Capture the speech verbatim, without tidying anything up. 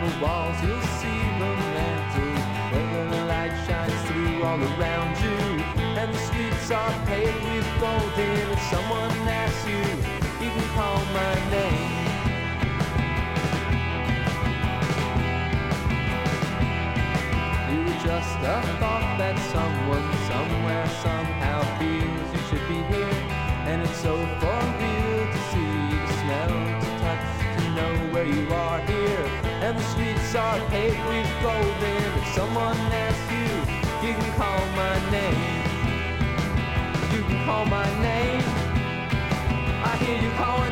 the walls, you'll see the mantle where the light shines through all around you. And the streets are paved with gold, and if someone asks you, you can call my name. You were just a thought that someone, somewhere, somehow feels you should be here. And it's so for real to see, to smell, to touch, to know where you are here. And the streets are paved with gold, and if someone asks you, you can call my name. You can call my name. I hear you calling.